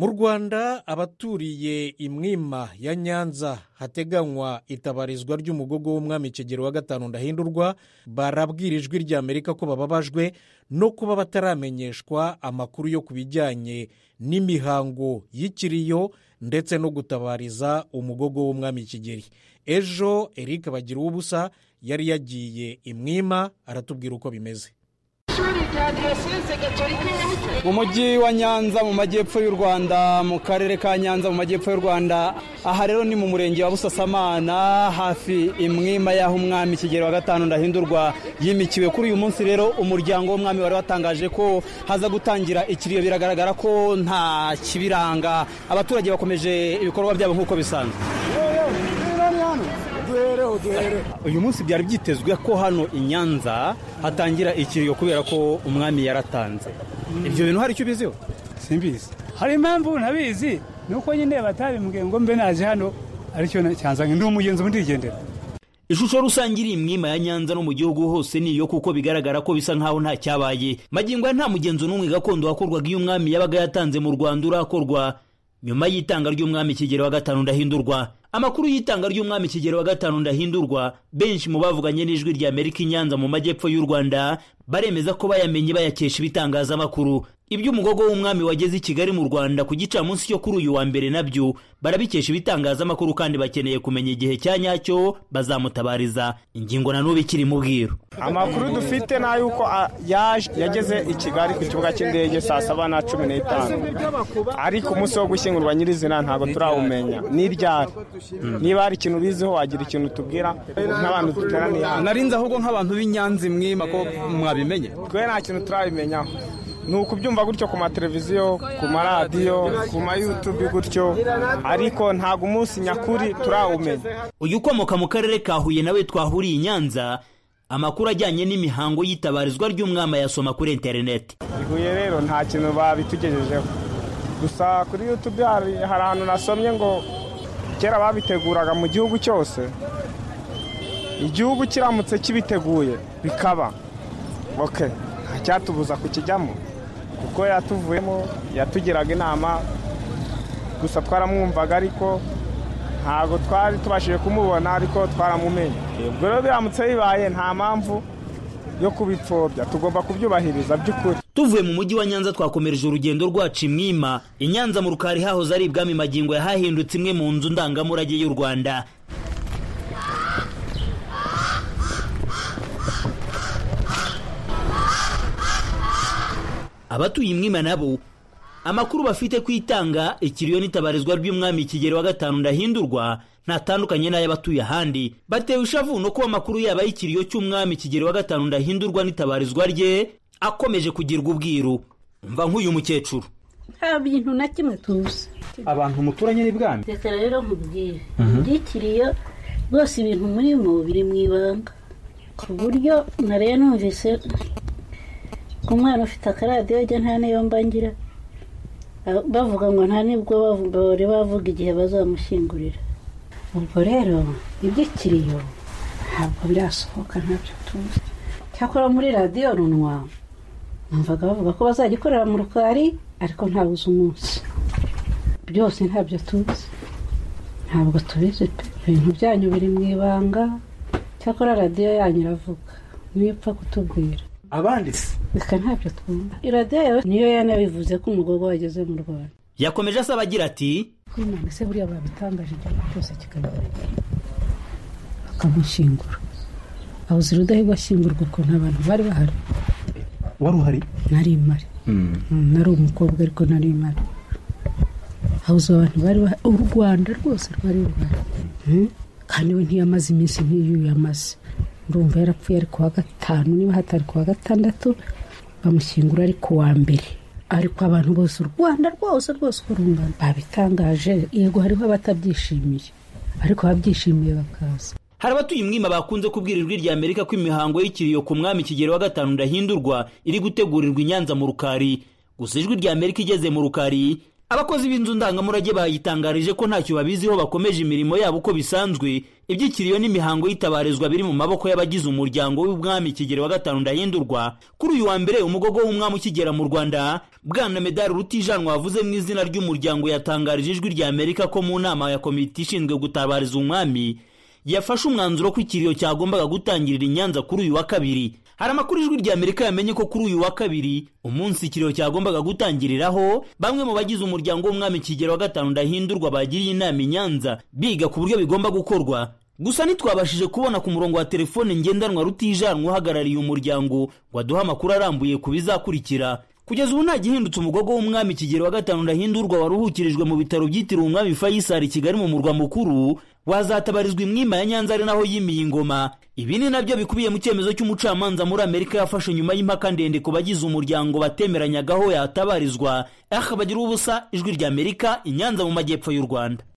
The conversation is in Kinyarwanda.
mu Rwanda abaturiye imwima ya Nyanza hateganywa itabarizwa ry'umugogo w'umwami Kigeli wa gatanu Ndahindurwa barabwira ijwi ry'Amerika ko bababajwe no kuba bataramenyeshwa amakuru yo kubijyanye n'imihango y'ikiriyo ndetse no gutabariza umugogo w'umwami Kigeli. Ejo Eric Bagiruwubusa yari yagiye imwima aratubwira uko bimeze. Mu mujyi wa Nyanza mu majyepfo y'u Rwanda, mu karere ka Nyanza mu majyepfo y'u Rwanda, aha rero ni mu murenge wa Busasamana hafi imwima y'aho umwami Kigeli wa gatanu Ndahindurwa yimikiwe. Kuri uyu munsi rero umuryango w'umwami wari watangaje ko haza gutangira ikiriyo, biragaragara ko nta kibiranga, abaturage bakomeje ibikorwa byabo nk'uko bisanzwe. Uyu munsi byari byitezwe ko hano i Nyanza hatangira ikiriyo kubera ko umwami yaratanze. Ibyo bintu hari icyo biziho? Simbizi. Hari impamvu ntabizi, nuko nyine batabimbwiye ngo mbe naje hano aricyo cyanzanye ndi umugenzi ndigendera. Ishusho rusange iri imwima ya Nyanza no mu gihugu hose niyo, kuko bigaragara ko bisa nkaho nta cyabaye. Magingo nta mugenzo n'umwe gakondo wakorwaga iyo umwami yabaga yatanze mu Rwanda urakorwa nyuma y'itanga ry'umwami Kigeli wa gatanu Ndahindurwa. Amakuru y'itanga ry'umwami Kigeli wa gatanu Ndahindurwa benshi mu bavuganye n'ijwi ry'Amerika i Nyanza mu majyepfo y'u Rwanda baremeza ko bayamenye bayakesha ibitangazamakuru. Iby'umugogo w'umwami wageze i Kigali mu Rwanda ku gicamunsi cyo kuri uyu wa mbere nabyo barabikesha ibitangazamakuru, kandi bakeneye kumenya igihe cya nyacyo bazamutabariza. Ingingo na n'ubu ikiri mu bwiru. Amakuru dufite na yuko yageze i Kigali ku kibuga cy'indege saa 7:15, ariko umunsi wo gushyingurwa nyirizina ntabwo turawumenya n'iryari. Niba hari ikintu biziho wagira ikintu tubwira nk'abantu duteraniye hano. Narinze ahubwo nk'abantu b'Inyanza imwima ko mwabimenye. Twe nta kintu turabimenyaho, ni ukubyumva gutyo ku mateleviziyo, ku maradiyo, ku ma YouTube gutyo, ariko ntabwo umunsi nyakuri turawumenya. Uyu ukomoka mu karere ka Huye nawe twahuriye i Nyanza, amakuru ajyanye n'imihango y'itabarizwa ry'umwami yasoma kuri internet. Huye rero nta kintu babitugejejeho, gusa kuri YouTube hari ahantu nasomye ngo kera babiteguraga mu gihugu cyose, igihugu kiramutse kibiteguye bikaba okay, cyatubuza kukijyamo kuko yatuvuyemo, yatugiraga inama, gusa twaramwumvaga ariko ntabwo twari tubashije kumubona, ariko twaramumenye. Ubwo rero biramutse bibaye nta mpamvu yo kubipfobya, tugomba kubyubahiriza by'ukuri. Tuvuye mu mujyi wa Nyanza twakomereje urugendo rwacu imwima. I Nyanza mu Rukari hahoze ari ibwami, magingo yahahindutse imwe mu nzu ndangamurage y'u Rwanda. Abatuye imwima nabo amakuru bafite kwitanga ikiriyo n'itabarizwa ry'umwami Kigeli wa gatanu Ndahindurwa ntatandukanye n'ay'abatuye ahandi. Batewe ishavu no kuba amakuru yaba y'ikiriyo cy'umwami Kigeli wa gatanu Ndahindurwa n'itabarizwa rye akomeje kugirwa ubwiru. Mva nk'uyu mukecuru. Nta bintu na kimwe tuzi. Abantu muturanye n'ibwami. Reka rero nkubwire, ikiriyo rwose ibintu murimo biri mu ibanga, ku buryo nariye numvise umwana ufite akaradiyo ajya nta niyo mbangira bavuga ngo nta nibwo bari bavuga igihe bazamushyingurira. Ubwo rero iby'ikiriyo ntabwo birasohoka, ntabyo tuzi. Cyakora muri radiyo runwa numvaga bavuga ko bazagikorera mu Rukari, ariko ntabuze umunsi. Byose ntabyo tuzi, ntabwo tubizi pe. Ibintu byanyu biri mu ibanga, cyakora radiyo yanyu iravuga niyo ipfa kutubwira. Abandi se reka ntabyo twumva. Iradiyo niyo yanabivuze ko umugogo wageze mu Rwanda. Yakomeje asaba agira ati, Imana se buriya babitangaje igihugu cyose kikabigaragara bakamushingura. Abuze Rudahigwa ashyingurwa ko nta bantu bari bahari. Wari uhari? Nari impari. Nari umukobwa ariko nari impari. Abuze abantu bari bahari. U Rwanda rwose rwari ruhari. Kandi we ntiyamaze iminsi nk'iyo yamaze. Ndumva yarapfuye ari kuwa gatanu, niba hatari kuwa gatandatu bamushyingura ari kuwa mbere. Ariko abantu bose u Rwanda rwose uko rungana babitangaje. Yego hariho abatabyishimiye, ariko ababyishimiye bakaza. Hari abatuye imwima bakunze kubwira ijwi ry'Amerika ko imihango y'ikiriyo ku mwami Kigeli wa gatanu Ndahindurwa iri gutegurirwa i Nyanza mu Rukari. Gusa ijwi ry'Amerika igeze mu Rukari abakozi b'inzu ndangamurage bayitangarije ko ntacyo babiziho, bakomeje imirimo yabo uko bisanzwe. Iby'ikiriyo n'imihango y'itabarizwa biri mu maboko y'abagize umuryango w'ubwami Kigeli wa gatanu Ndahindurwa. Kuri uyu wa mbere umugogo w'umwami ukigera mu Rwanda, Bwana Medard Rutijanwa wavuze mu izina ry'umuryango yatangarije Ijwi rya Amerika ko mu nama ya komite ishinzwe gutabariza umwami yafashe umwanzuro ko ikiriyo cyagombaga gutangirira i Nyanza kuri uyu wa kabiri. Hari amakuru Ijwi rya Amerika yamenye ko kuri uyu wa kabiri umunsi ikiriyo cyagombaga gutangiriraho, bamwe mu bagize umuryango w'umwami Kigeli wa gatanu Ndahindurwa bagiriye inama i Nyanza biga ku buryo bigomba gukorwa. Gusa ntitwabashije kubona ku murongo wa telefone ngendanwa Rutijanwa uhagarariye umuryango ngo aduhe amakuru arambuye ku bizakurikira. Kugeza ubu nta gihindutse umugogo w'umwami Kigeli wa gatanu Ndahindurwa waruhukirijwe mu bitaro byitiriwe umwami Faisal Kigali mu murwa mukuru, wazatabarizwa imwima ya Nyanza ari naho yimiye ingoma. Ibi ni nabyo bikubiye mu cyemezo cy'umucamanza muri Amerika yafashe nyuma y'impaka ndende ku bagize umuryango batemeranyagaho yatabarizwa. Bagira ubusa, Ijwi rya Amerika, i Nyanza mu majyepfo y'u Rwanda.